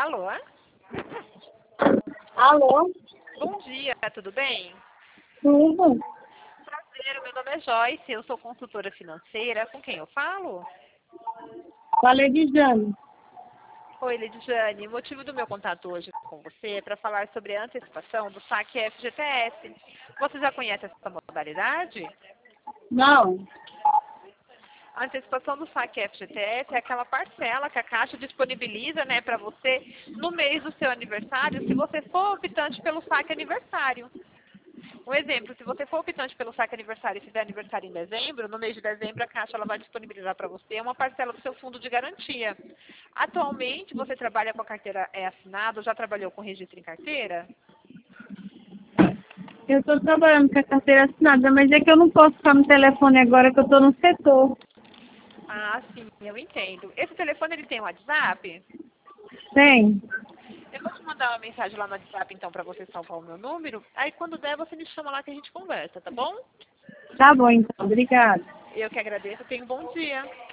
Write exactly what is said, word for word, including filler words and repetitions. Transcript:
Alô? Alô? Bom dia, tudo bem? Tudo? Prazer, meu nome é Joyce, eu sou consultora financeira. Com quem eu falo? Falei de Jane. Oi, Lidiane. O motivo do meu contato hoje com você é para falar sobre a antecipação do saque F G T S. Você já conhece essa modalidade? Não. A antecipação do saque F G T S é aquela parcela que a Caixa disponibiliza, né, para você no mês do seu aniversário, se você for optante pelo saque aniversário. Um exemplo, se você for optante pelo saque aniversário e fizer aniversário em dezembro, no mês de dezembro a Caixa ela vai disponibilizar para você uma parcela do seu fundo de garantia. Atualmente, você trabalha com a carteira é assinada ou já trabalhou com registro em carteira? Eu estou trabalhando com a carteira assinada, mas é que eu não posso ficar no telefone agora que eu estou no setor. Ah, sim, eu entendo. Esse telefone ele tem um WhatsApp? Tem? Eu vou te mandar uma mensagem lá no WhatsApp então para você salvar o meu número. Aí quando der você me chama lá que a gente conversa, tá bom? Tá bom, então. Obrigada. Eu que agradeço. Tenha um bom dia.